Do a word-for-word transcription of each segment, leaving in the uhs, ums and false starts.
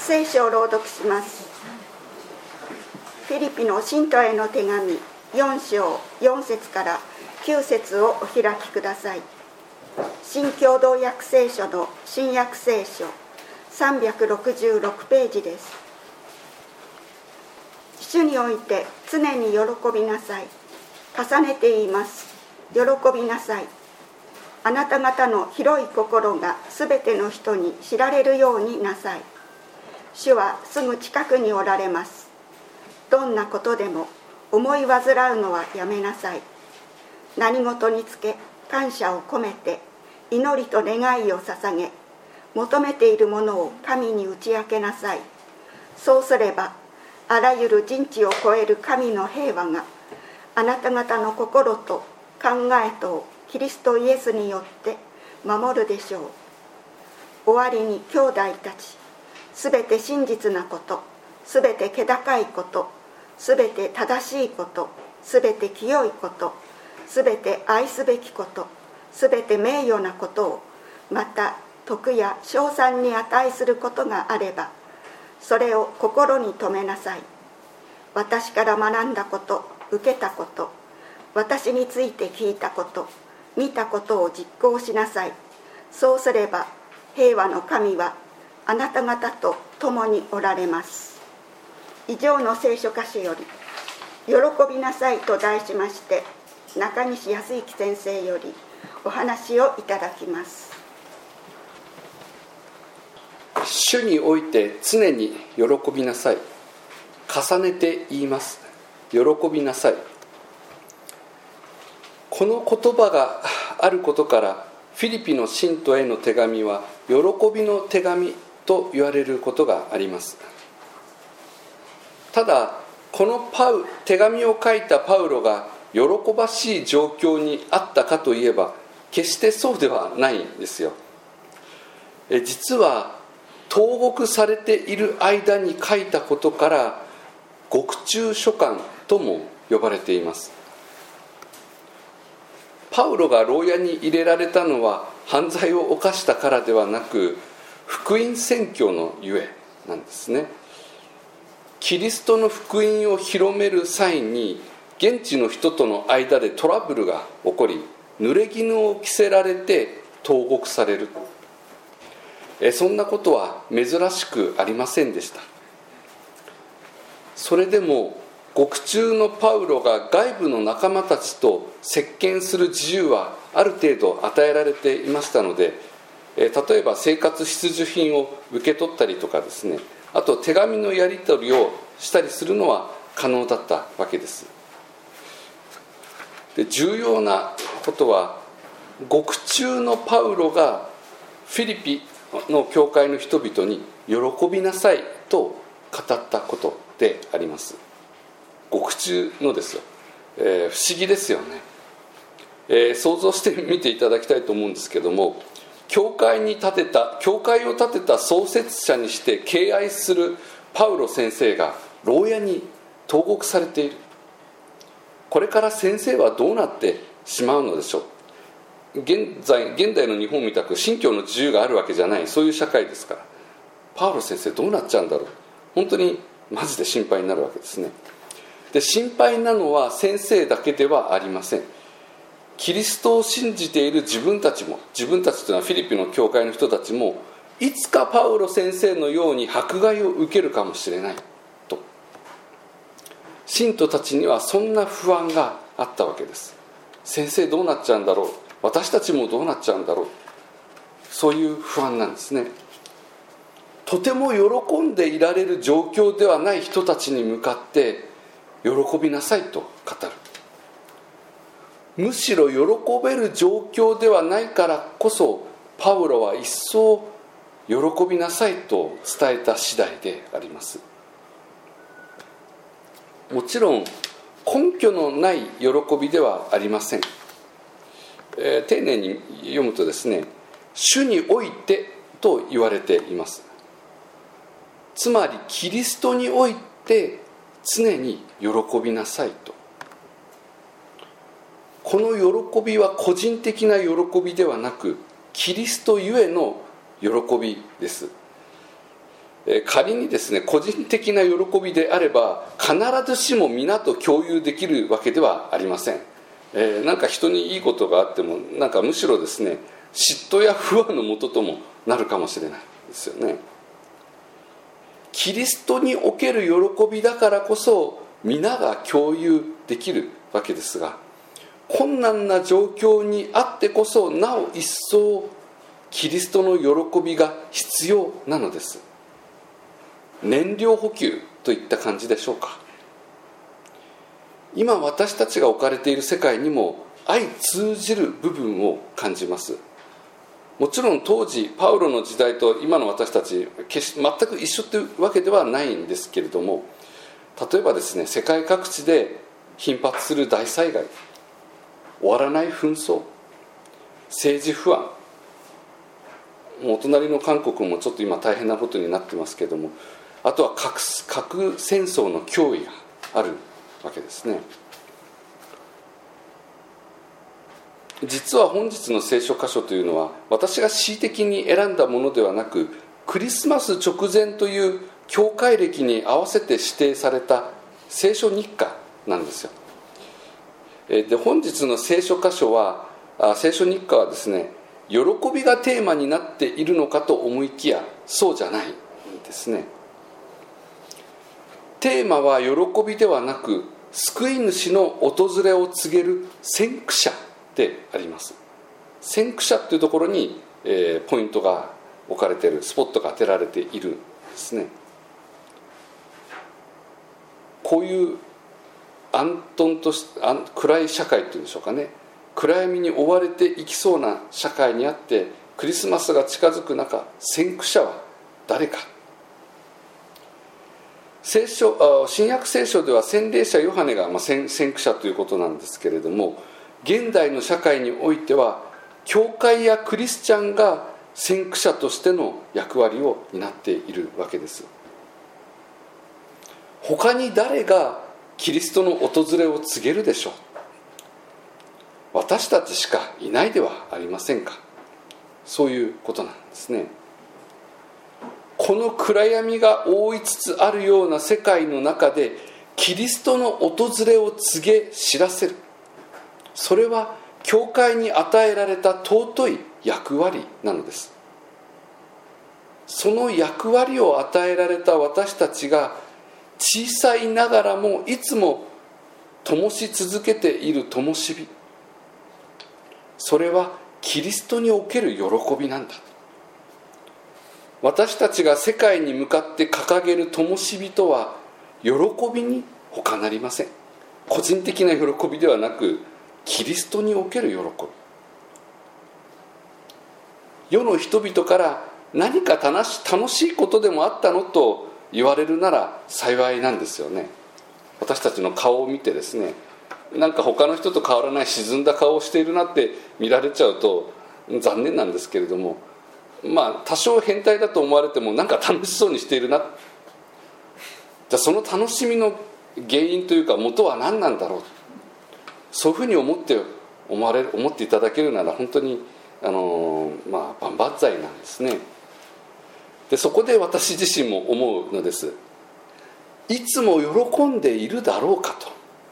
聖書を朗読します。フィリピの信徒への手紙よん章よん節からきゅう節をお開きください。新共同訳聖書の新約聖書さんびゃくろくじゅうろくページです。主において常に喜びなさい。重ねて言います。喜びなさい。あなた方の広い心がすべての人に知られるようになさい。主はすぐ近くにおられます。どんなことでも思い煩うのはやめなさい。何事につけ感謝を込めて祈りと願いを捧げ、求めているものを神に打ち明けなさい。そうすればあらゆる人知を超える神の平和があなた方の心と考えとをキリストイエスによって守るでしょう。終わりに兄弟たち、すべて真実なこと、すべて気高いこと、すべて正しいこと、すべて清いこと、すべて愛すべきこと、すべて名誉なことを、また徳や称賛に値することがあれば、それを心に留めなさい。私から学んだこと、受けたこと、私について聞いたこと、見たことを実行しなさい。そうすれば平和の神はあなた方と共におられます。以上の聖書箇所より喜びなさいと題しまして、中西康之先生よりお話をいただきます。 主において常に喜びなさい。重ねて言います。喜びなさい。この言葉があることから、フィリピの信徒への手紙は喜びの手紙と言われることがあります。ただ、このパウ手紙を書いたパウロが喜ばしい状況にあったかといえば、決してそうではないんですよ。え実は投獄されている間に書いたことから、獄中書簡とも呼ばれています。パウロが牢屋に入れられたのは犯罪を犯したからではなく、福音宣教のゆえなんですね。キリストの福音を広める際に、現地の人との間でトラブルが起こり、濡れ衣を着せられて投獄される。えそんなことは珍しくありませんでした。それでも獄中のパウロが外部の仲間たちと接見する自由はある程度与えられていましたので、例えば生活必需品を受け取ったりとかですね、あと手紙のやり取りをしたりするのは可能だったわけです。で、重要なことは、獄中のパウロがフィリピの教会の人々に喜びなさいと語ったことであります。獄中のですよ、えー、不思議ですよね、えー、想像してみていただきたいと思うんですけども、教会に建てた教会を建てた創設者にして敬愛するパウロ先生が牢屋に投獄されている。これから先生はどうなってしまうのでしょう。現在現代の日本みたく信教の自由があるわけじゃない、そういう社会ですから、パウロ先生どうなっちゃうんだろう、本当にマジで心配になるわけですね。で、心配なのは先生だけではありません。キリストを信じている自分たちも、自分たちというのはフィリピの教会の人たちも、いつかパウロ先生のように迫害を受けるかもしれないと、信徒たちにはそんな不安があったわけです。先生どうなっちゃうんだろう、私たちもどうなっちゃうんだろう、そういう不安なんですね。とても喜んでいられる状況ではない人たちに向かって喜びなさいと語る。むしろ喜べる状況ではないからこそ、パウロは一層喜びなさいと伝えた次第であります。もちろん根拠のない喜びではありません。えー、丁寧に読むとですね、主においてと言われています。つまりキリストにおいて常に喜びなさいと。この喜びは個人的な喜びではなく、キリストゆえの喜びです。 仮にですね個人的な喜びであれば必ずしも皆と共有できるわけではありません。えー、なんか人にいいことがあってもなんかむしろですね嫉妬や不安のもとともなるかもしれないですよね。キリストにおける喜びだからこそ皆が共有できるわけですが、困難な状況にあってこそなお一層キリストの喜びが必要なのです。燃料補給といった感じでしょうか。今私たちが置かれている世界にも相通じる部分を感じます。もちろん当時パウロの時代と今の私たち決し全く一緒というわけではないんですけれども、例えばですね世界各地で頻発する大災害、終わらない紛争、政治不安、もうお隣の韓国もちょっと今大変なことになってますけれども、あとは 核, 核戦争の脅威があるわけですね。実は本日の聖書箇所というのは私が恣意的に選んだものではなく、クリスマス直前という教会歴に合わせて指定された聖書日課なんですよ。で本日の聖書箇所は聖書日課はですね喜びがテーマになっているのかと思いきやそうじゃないんですね。テーマは喜びではなく救い主の訪れを告げる先駆者であります。先駆者というところに、えー、ポイントが置かれている、スポットが当てられているんですね。こういう暗沌とし暗い社会というんでしょうかね、暗闇に追われていきそうな社会にあってクリスマスが近づく中、先駆者は誰か。聖書新約聖書では洗礼者ヨハネが、まあ、先, 先駆者ということなんですけれども、現代の社会においては教会やクリスチャンが先駆者としての役割を担っているわけです。他に誰がキリストの訪れを告げるでしょう。私たちしかいないではありませんか。そういうことなんですね。この暗闇が覆いつつあるような世界の中でキリストの訪れを告げ知らせる、それは教会に与えられた尊い役割なのです。その役割を与えられた私たちが小さいながらもいつも灯し続けている灯火、それはキリストにおける喜びなんだ。私たちが世界に向かって掲げる灯火とは喜びに他なりません。個人的な喜びではなくキリストにおける喜び。世の人々から何か楽し、楽しいことでもあったのと言われるなら幸いなんですよね。私たちの顔を見てですね、なんか他の人と変わらない沈んだ顔をしているなって見られちゃうと残念なんですけれども、まあ多少変態だと思われてもなんか楽しそうにしているな、じゃあその楽しみの原因というか元は何なんだろう、そういうふうに思って思われる思っていただけるなら本当にあのまあ万々歳なんですね。でそこで私自身も思うのです。いつも喜んでいるだろうかと。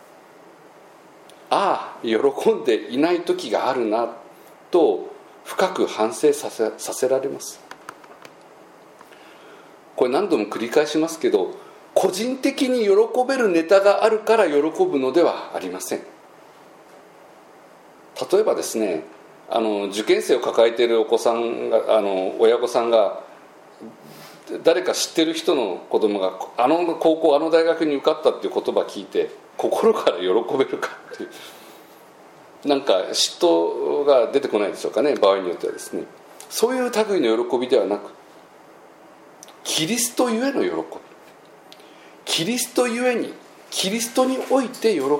ああ喜んでいない時があるなと深く反省させ、させられます。これ何度も繰り返しますけど、個人的に喜べるネタがあるから喜ぶのではありません。例えばですね、あの受験生を抱えているお子さんが、あの親御さんが誰か知ってる人の子供があの高校あの大学に受かったっていう言葉を聞いて心から喜べるかっていう、なんか嫉妬が出てこないでしょうかね、場合によってはですね。そういう類の喜びではなく、キリストゆえの喜び、キリストゆえにキリストにおいて喜ぶ、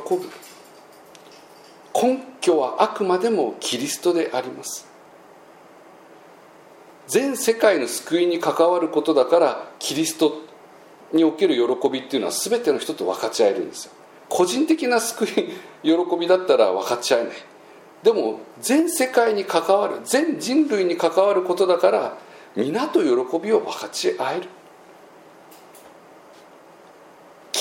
根拠はあくまでもキリストであります。全世界の救いに関わることだからキリストにおける喜びっていうのは全ての人と分かち合えるんですよ。個人的な救い喜びだったら分かち合えない。でも全世界に関わる、全人類に関わることだから皆と喜びを分かち合える。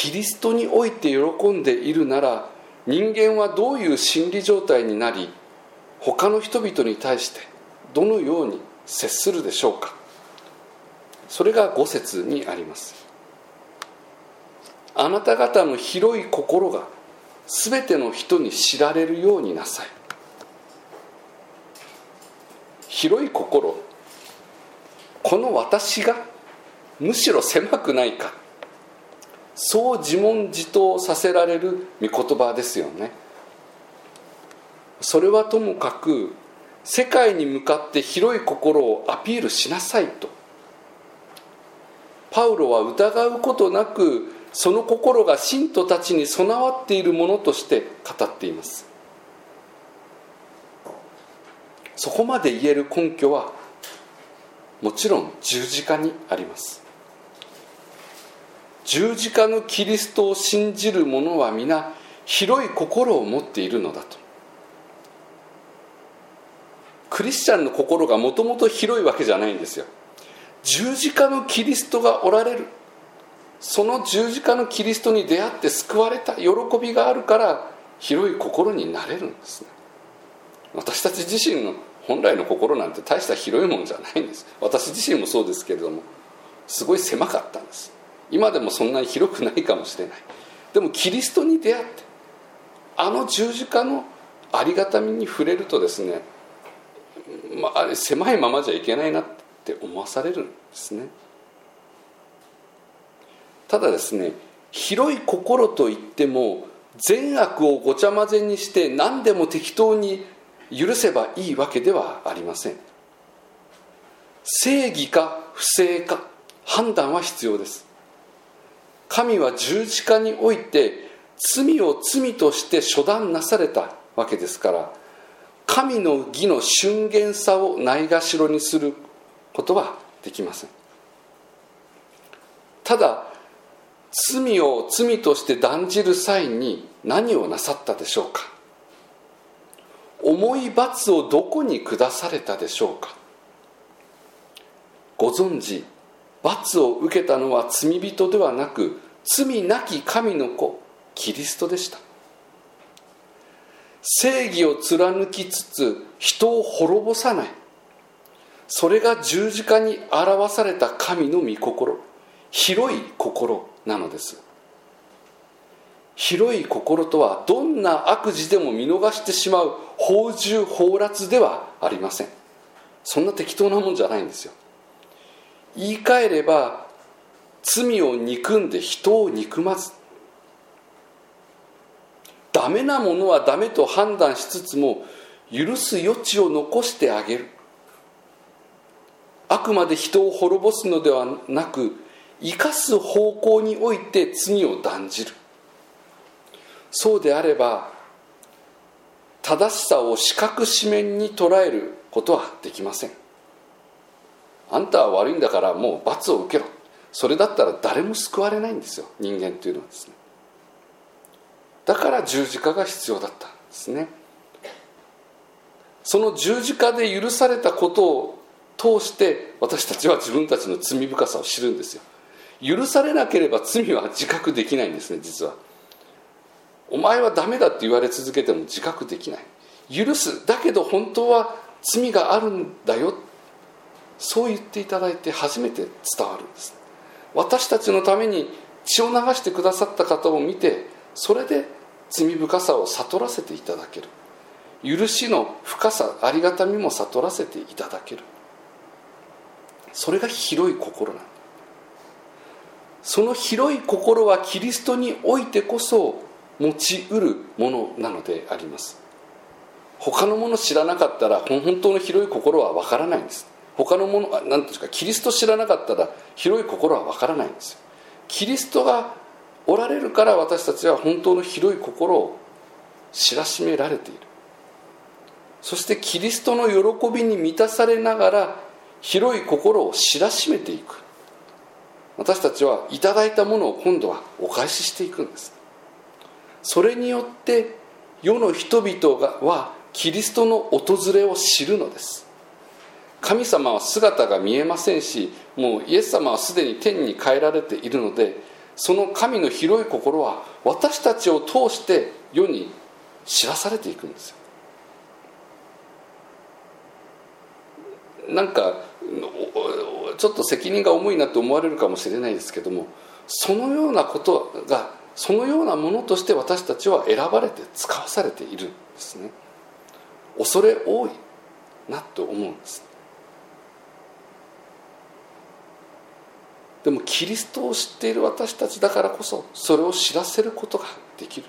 キリストにおいて喜んでいるなら、人間はどういう心理状態になり、他の人々に対してどのように接するでしょうか。それがご節にあります。あなた方の広い心がすべての人に知られるようになさい。広い心、この私がむしろ狭くないか、そう自問自答させられる御言葉ですよね。それはともかく世界に向かって広い心をアピールしなさいと、パウロは疑うことなくその心が信徒たちに備わっているものとして語っています。そこまで言える根拠はもちろん十字架にあります。十字架のキリストを信じる者は皆広い心を持っているのだと。クリスチャンの心がもともと広いわけじゃないんですよ。十字架のキリストがおられる、その十字架のキリストに出会って救われた喜びがあるから広い心になれるんですね。私たち自身の本来の心なんて大した広いものじゃないんです。私自身もそうですけれども、すごい狭かったんです。今でもそんなに広くないかもしれない。でもキリストに出会って、あの十字架のありがたみに触れるとですね、まあ、あれ狭いままじゃいけないなって思わされるんですね。ただですね、広い心といっても善悪をごちゃ混ぜにして何でも適当に許せばいいわけではありません。正義か不正か判断は必要です。神は十字架において罪を罪として処断なされたわけですから、神の義の峻厳さをないがしろにすることはできません。ただ罪を罪として断じる際に何をなさったでしょうか。重い罰をどこに下されたでしょうか。ご存知、罰を受けたのは罪人ではなく罪なき神の子キリストでした。正義を貫きつつ人を滅ぼさない、それが十字架に表された神の御心、広い心なのです。広い心とはどんな悪事でも見逃してしまう放縦放埓ではありません。そんな適当なもんじゃないんですよ。言い換えれば、罪を憎んで人を憎まず、ダメなものはダメと判断しつつも許す余地を残してあげる。あくまで人を滅ぼすのではなく、生かす方向において罪を断じる。そうであれば正しさを四角四面に捉えることはできません。あんたは悪いんだからもう罰を受けろ、それだったら誰も救われないんですよ、人間というのはですね。だから十字架が必要だったんですね。その十字架で許されたことを通して私たちは自分たちの罪深さを知るんですよ。許されなければ罪は自覚できないんですね。実はお前はダメだって言われ続けても自覚できない。許す、だけど本当は罪があるんだよ、そう言っていただいて初めて伝わるんです。私たちのために血を流してくださった方を見て、それで罪深さを悟らせていただける。許しの深さ、ありがたみも悟らせていただける。それが広い心なんだ。その広い心はキリストにおいてこそ持ちうるものなのであります。他のもの知らなかったら本当の広い心は分からないんです。他のもの、何ていうんですか、キリスト知らなかったら広い心は分からないんですよ。キリストがおられるから私たちは本当の広い心を知らしめられている。そしてキリストの喜びに満たされながら広い心を知らしめていく。私たちはいただいたものを今度はお返ししていくんです。それによって世の人々がはキリストの訪れを知るのです。神様は姿が見えませんし、もうイエス様はすでに天に帰られているので、 その神の広い心は私たちを通して世に知らされていくんですよ。なんかちょっと責任が重いなと思われるかもしれないですけども、そのようなことがそのようなものとして私たちは選ばれて使わされているんですね。恐れ多いなと思うんです。でもキリストを知っている私たちだからこそそれを知らせることができる。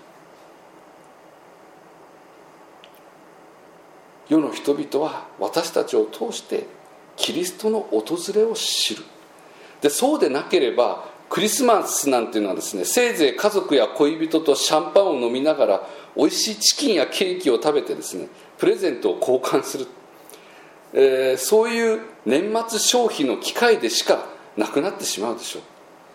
世の人々は私たちを通してキリストの訪れを知る。でそうでなければクリスマスなんていうのはですね、せいぜい家族や恋人とシャンパンを飲みながらおいしいチキンやケーキを食べてですね、プレゼントを交換する、えー、そういう年末消費の機会でしかなくなってしまうでしょう。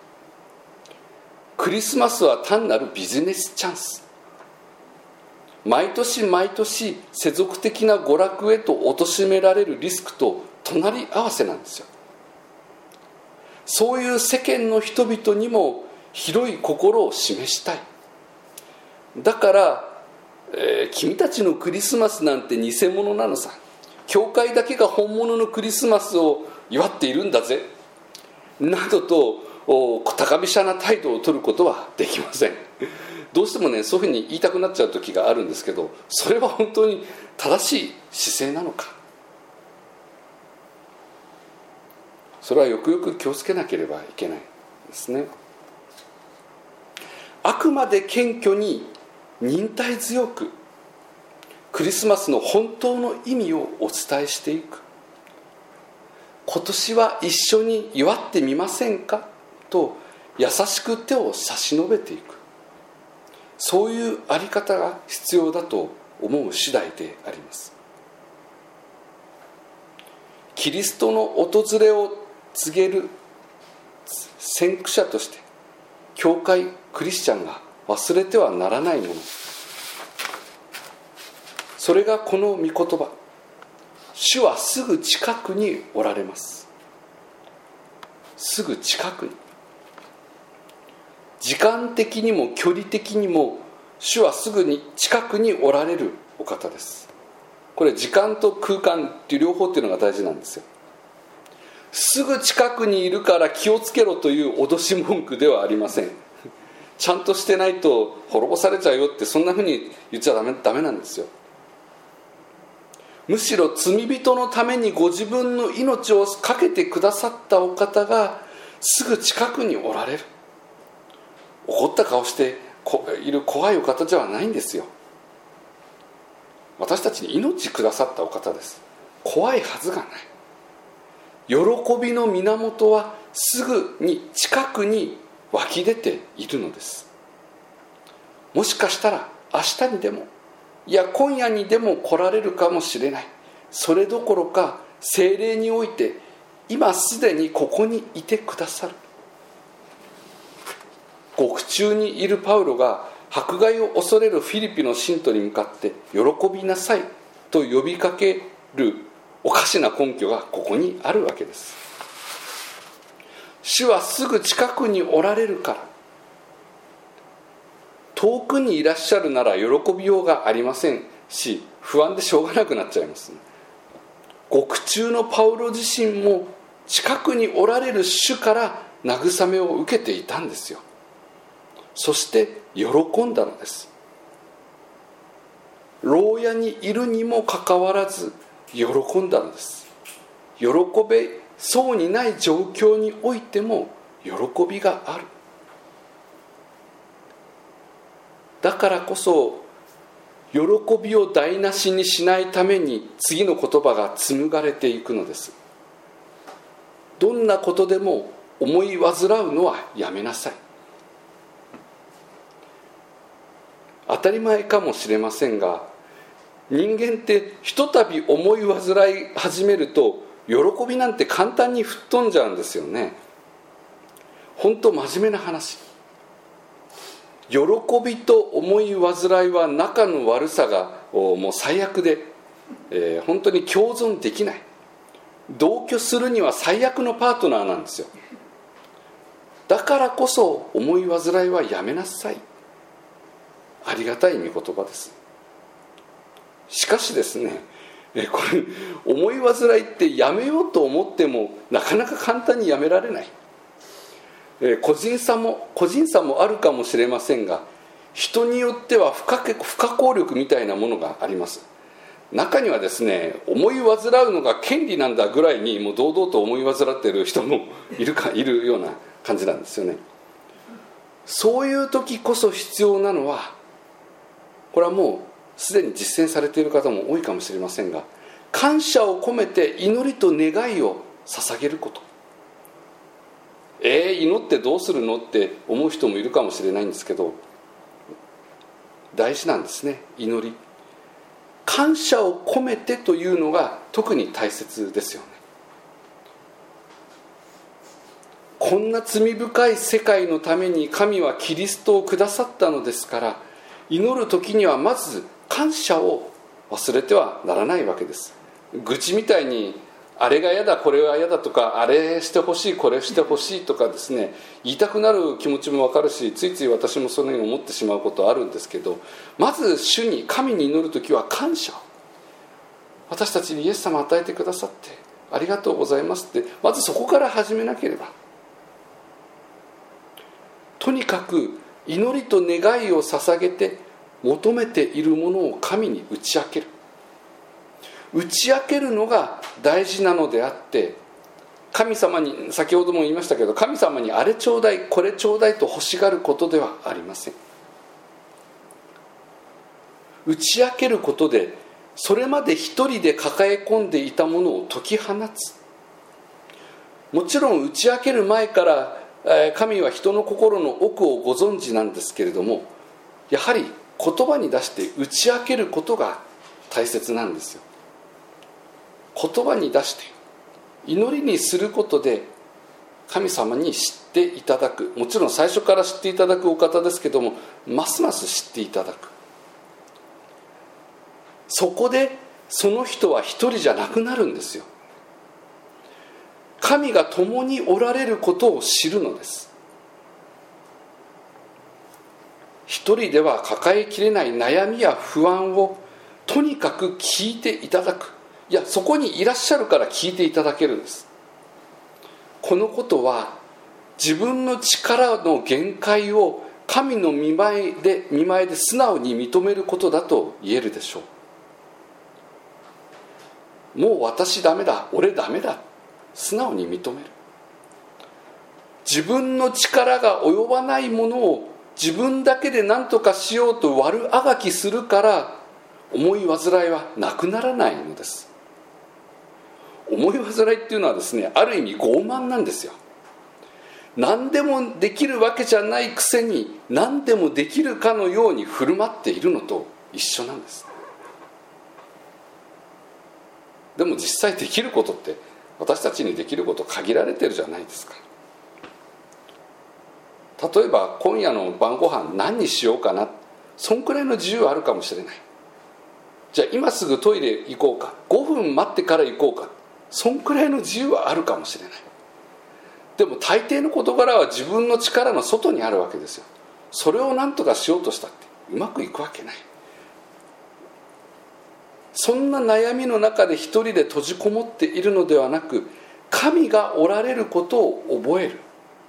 クリスマスは単なるビジネスチャンス。毎年毎年世俗的な娯楽へと貶められるリスクと隣り合わせなんですよ。そういう世間の人々にも広い心を示したい。だから、えー、君たちのクリスマスなんて偽物なのさ、教会だけが本物のクリスマスを祝っているんだぜなどと高飛車な態度を取ることはできません。どうしてもね、そういうふうに言いたくなっちゃう時があるんですけど、それは本当に正しい姿勢なのか、それはよくよく気をつけなければいけないですね。あくまで謙虚に忍耐強くクリスマスの本当の意味をお伝えしていく。今年は一緒に祝ってみませんかと優しく手を差し伸べていく、そういうあり方が必要だと思う次第であります。キリストの訪れを告げる先駆者として教会クリスチャンが忘れてはならないもの、それがこの御言葉、主はすぐ近くにおられます。すぐ近くに、時間的にも距離的にも主はすぐに近くにおられるお方です。これ時間と空間っていう両方っていうのが大事なんですよ。すぐ近くにいるから気をつけろという脅し文句ではありません。ちゃんとしてないと滅ぼされちゃうよって、そんなふうに言っちゃダメ、ダメなんですよ。むしろ罪人のためにご自分の命を懸けてくださったお方がすぐ近くにおられる。怒った顔している怖いお方じゃないんですよ。私たちに命くださったお方です。怖いはずがない。喜びの源はすぐに近くに湧き出ているのです。もしかしたら明日にでも、いや今夜にでも来られるかもしれない。それどころか聖霊において今すでにここにいてくださる。獄中にいるパウロが迫害を恐れるフィリピの信徒に向かって喜びなさいと呼びかけるおかしな根拠がここにあるわけです。主はすぐ近くにおられるから。遠くにいらっしゃるなら喜びようがありませんし、不安でしょうがなくなっちゃいます、ね、獄中のパウロ自身も近くにおられる主から慰めを受けていたんですよ。そして喜んだのです。牢屋にいるにもかかわらず喜んだのです。喜べそうにない状況においても喜びがある。だからこそ喜びを台無しにしないために次の言葉が紡がれていくのです。どんなことでも思い煩うのはやめなさい。当たり前かもしれませんが、人間ってひとたび思い煩い始めると喜びなんて簡単に吹っ飛んじゃうんですよね。本当真面目な話。喜びと思い煩いは仲の悪さがもう最悪で、えー、本当に共存できない。同居するには最悪のパートナーなんですよ。 だからこそ思い煩いはやめなさい。ありがたい御言葉です。しかしですね、これ思い煩いってやめようと思ってもなかなか簡単にやめられない。個人差も個人差もあるかもしれませんが、人によっては不可不可抗力みたいなものがあります。中にはですね、思い煩うのが権利なんだぐらいにもう堂々と思い煩っている人もいるかいるような感じなんですよね。そういう時こそ必要なのは、これはもうすでに実践されている方も多いかもしれませんが、感謝を込めて祈りと願いを捧げること。えー、祈ってどうするのって思う人もいるかもしれないんですけど、大事なんですね。祈り、感謝を込めてというのが特に大切ですよね。こんな罪深い世界のために神はキリストをくださったのですから、祈る時にはまず感謝を忘れてはならないわけです。愚痴みたいにあれが嫌だこれは嫌だとか、あれしてほしいこれしてほしいとかですね、言いたくなる気持ちも分かるし、ついつい私もそのように思ってしまうことあるんですけど、まず主に神に祈るときは感謝を、私たちにイエス様を与えてくださってありがとうございますって、まずそこから始めなければ。とにかく祈りと願いを捧げて求めているものを神に打ち明ける、打ち明けるのが大事なのであって、神様に、先ほども言いましたけど、神様にあれちょうだいこれちょうだいと欲しがることではありません。打ち明けることで、それまで一人で抱え込んでいたものを解き放つ。もちろん打ち明ける前から神は人の心の奥をご存知なんですけれども、やはり言葉に出して打ち明けることが大切なんですよ。言葉に出して祈りにすることで神様に知っていただく、もちろん最初から知っていただくお方ですけども、ますます知っていただく。そこでその人は一人じゃなくなるんですよ。神が共におられることを知るのです。一人では抱えきれない悩みや不安をとにかく聞いていただく。いや、そこにいらっしゃるから聞いていただけるんです。このことは自分の力の限界を神の御前で御前で素直に認めることだと言えるでしょう。もう私ダメだ、俺ダメだ、素直に認める。自分の力が及ばないものを自分だけで何とかしようと悪あがきするから、思い煩いはなくならないのです。思い煩いっていうのはですね、ある意味傲慢なんですよ。何でもできるわけじゃないくせに何でもできるかのように振る舞っているのと一緒なんです。でも実際できることって私たちにできること限られてるじゃないですか。例えば今夜の晩ご飯何にしようかな、そんくらいの自由はあるかもしれない。じゃあ今すぐトイレ行こうか、ごふん待ってから行こうか、そんくらいの自由はあるかもしれない。でも大抵の事柄は自分の力の外にあるわけですよ。それを何とかしようとしたってうまくいくわけない。そんな悩みの中で一人で閉じこもっているのではなく、神がおられることを覚える。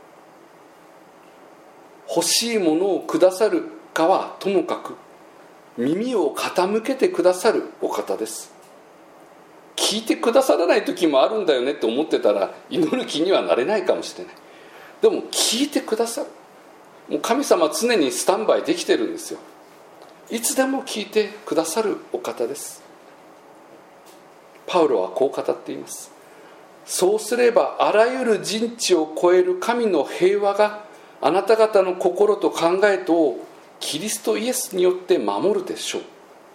欲しいものをくださるかはともかく、耳を傾けてくださるお方です。聞いてくださらない時もあるんだよねって思ってたら祈る気にはなれないかもしれない。でも聞いてくださる。もう神様は常にスタンバイできてるんですよ。いつでも聞いてくださるお方です。パウロはこう語っています。そうすればあらゆる人知を超える神の平和があなた方の心と考えとをキリストイエスによって守るでしょう。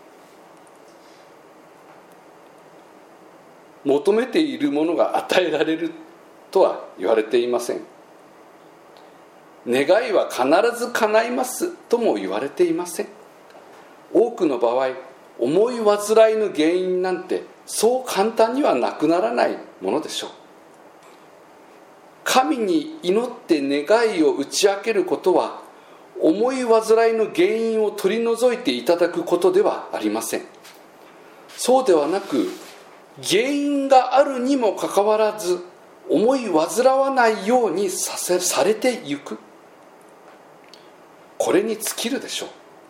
求めているものが与えられるとは言われていません。願いは必ず叶いますとも言われていません。多くの場合、思い煩いの原因なんてそう簡単にはなくならないものでしょう。 神に祈って願いを打ち明けることは思い煩いの原因を取り除いていただくことではありません。そうではなく、原因があるにもかかわらず思い煩わないようにさせされてゆく、これに尽きるでしょ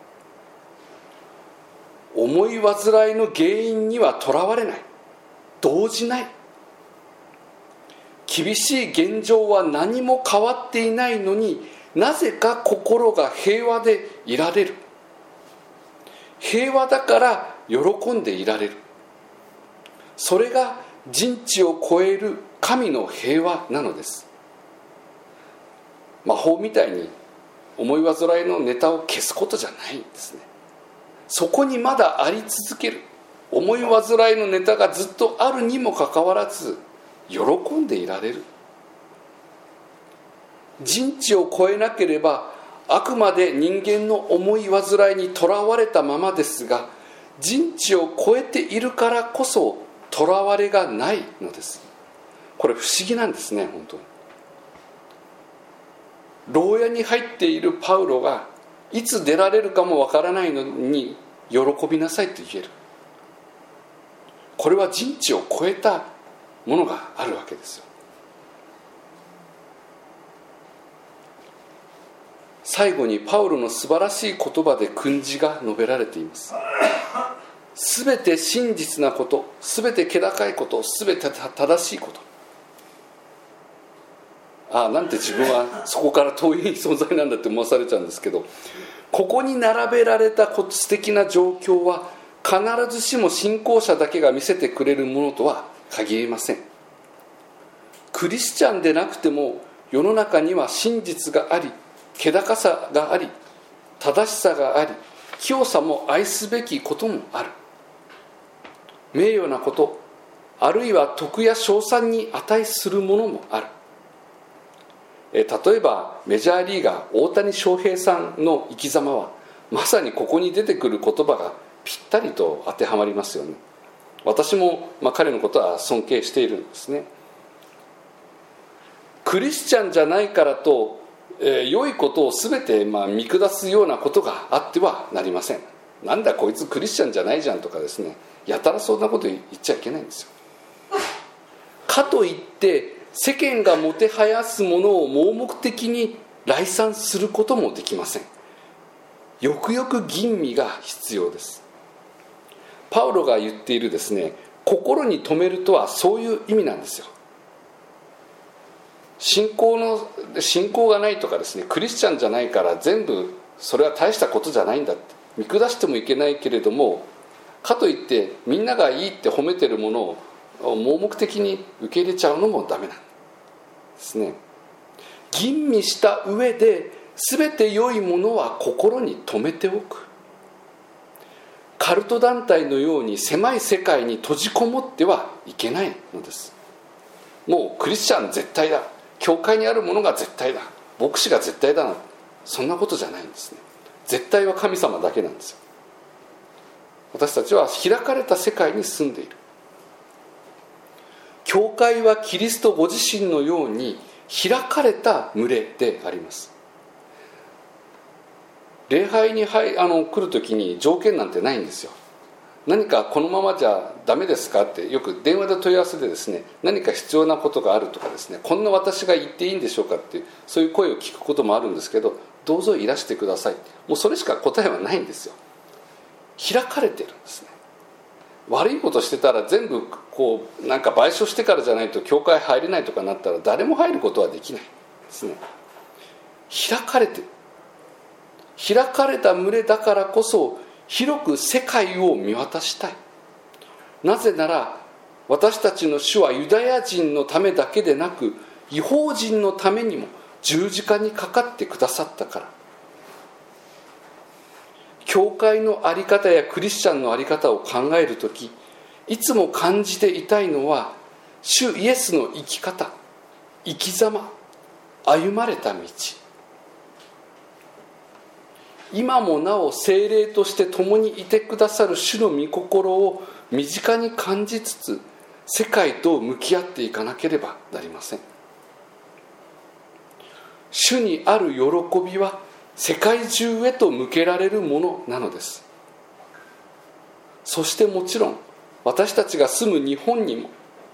う。思い煩いの原因にはとらわれない、動じない。厳しい現状は何も変わっていないのに、なぜか心が平和でいられる。平和だから喜んでいられる。それが人知を超える神の平和なのです。魔法みたいに思い煩いのネタを消すことじゃないんですね。そこにまだあり続ける思い煩いのネタがずっとあるにもかかわらず喜んでいられる。人知を超えなければあくまで人間の思い煩いにとらわれたままですが、人知を超えているからこそとらわれがないのです。これ不思議なんですね。本当に牢屋に入っているパウロがいつ出られるかもわからないのに喜びなさいと言える。これは人知を超えたものがあるわけですよ。最後にパウロの素晴らしい言葉で訓示が述べられています。すべて真実なこと、すべて気高いこと、すべて正しいこと。ああ、なんて自分はそこから遠い存在なんだって思わされちゃうんですけど、ここに並べられた素敵な状況は必ずしも信仰者だけが見せてくれるものとは限りません。クリスチャンでなくても世の中には真実があり、気高さがあり、正しさがあり、清さも愛すべきこともある。名誉なこと、あるいは徳や称賛に値するものもある。え例えばメジャーリーガー大谷翔平さんの生き様はまさにここに出てくる言葉がぴったりと当てはまりますよね。私も、まあ、彼のことは尊敬しているんですね。クリスチャンじゃないからと、えー、良いことを全て、まあ、見下すようなことがあってはなりません。なんだこいつクリスチャンじゃないじゃんとかですね、やたらそんなこと言っちゃいけないんですよ。かといって世間がもてはやすものを盲目的に礼賛することもできません。よくよく吟味が必要です。パウロが言っているですね、心に留めるとはそういう意味なんですよ。信仰の信仰がないとかですね、クリスチャンじゃないから全部それは大したことじゃないんだって見下してもいけないけれども、かといってみんながいいって褒めてるものを盲目的に受け入れちゃうのもダメなんですね。吟味した上で全て良いものは心に留めておく。カルト団体のように狭い世界に閉じこもってはいけないのです。もうクリスチャン絶対だ、教会にあるものが絶対だ、牧師が絶対だな、そんなことじゃないんですね。絶対は神様だけなんですよ。私たちは開かれた世界に住んでいる。教会はキリストご自身のように開かれた群れであります。礼拝に入あの来るときに条件なんてないんですよ。何かこのままじゃダメですかってよく電話で問い合わせでですね、何か必要なことがあるとかですね、こんな私が言っていいんでしょうかっていうそういう声を聞くこともあるんですけど、どうぞいらしてください、もうそれしか答えはないんですよ。開かれてるんですね。悪いことしてたら全部こうなんか賠償してからじゃないと教会入れないとかなったら誰も入ることはできないですね。開かれてる、開かれた群れだからこそ広く世界を見渡したい。なぜなら私たちの主はユダヤ人のためだけでなく異邦人のためにも十字架にかかってくださったから。教会の在り方やクリスチャンの在り方を考えるとき、いつも感じていたいのは主イエスの生き方、生き様、歩まれた道、今もなお聖霊として共にいてくださる主の御心を身近に感じつつ世界と向き合っていかなければなりません。 主にある喜びは世界中へと向けられるものなのです。そしてもちろん私たちが住む日本にも。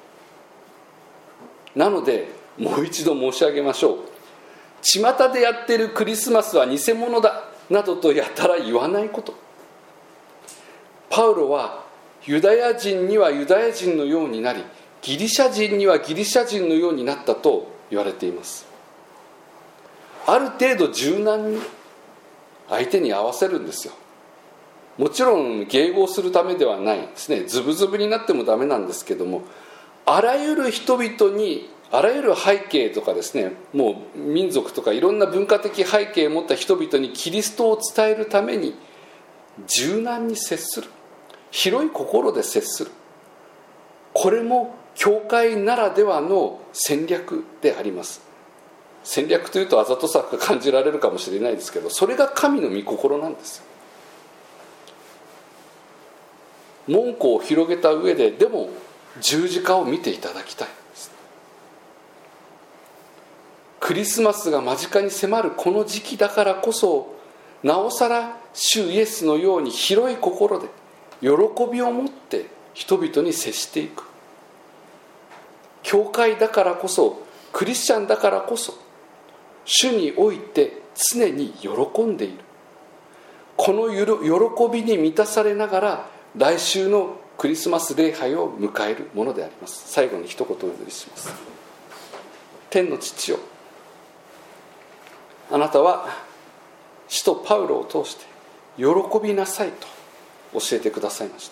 なのでもう一度申し上げましょう。巷でやってるクリスマスは偽物だなどとやたら言わないこと。パウロはユダヤ人にはユダヤ人のようになり、ギリシャ人にはギリシャ人のようになったと言われています。ある程度柔軟に相手に合わせるんですよ。もちろん迎合するためではないですね。ズブズブになってもダメなんですけども、あらゆる人々に、あらゆる背景とかですね、もう民族とかいろんな文化的背景を持った人々にキリストを伝えるために柔軟に接する、広い心で接する、これも教会ならではの戦略であります。戦略というとあざとさが感じられるかもしれないですけど、それが神の御心なんです。門戸を広げた上で、でも十字架を見ていただきたいです。クリスマスが間近に迫るこの時期だからこそ、なおさら主イエスのように広い心で喜びを持って人々に接していく。教会だからこそ、クリスチャンだからこそ、主において常に喜んでいる。この喜びに満たされながら来週のクリスマス礼拝を迎えるものであります。最後に一言お祈りします。天の父よ、あなたは使徒パウロを通して喜びなさいと教えてくださいました。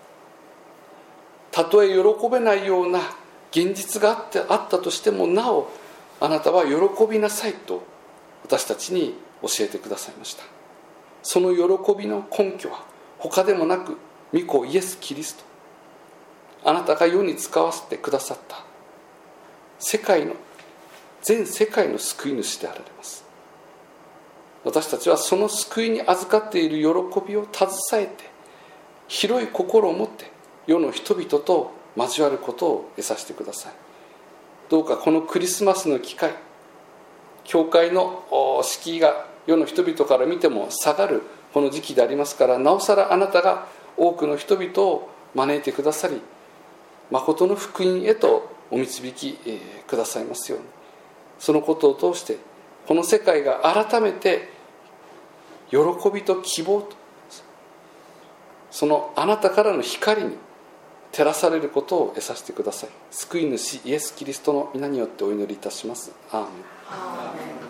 たとえ喜べないような現実があってあったとしても、なおあなたは喜びなさいと私たちに教えてくださいました。その喜びの根拠は他でもなく、御子イエス・キリスト、あなたが世に使わせてくださった世界の全世界の救い主であられます。私たちはその救いに預かっている喜びを携えて、広い心を持って世の人々と交わることを得させてください。どうかこのクリスマスの機会、教会の敷居が世の人々から見ても下がるこの時期でありますから、なおさらあなたが多くの人々を招いてくださり、誠の福音へとお導きくださいますように。そのことを通してこの世界が改めて喜びと希望と、そのあなたからの光に照らされることを得させてください。救い主イエス・キリストの皆によってお祈りいたします。アーメン。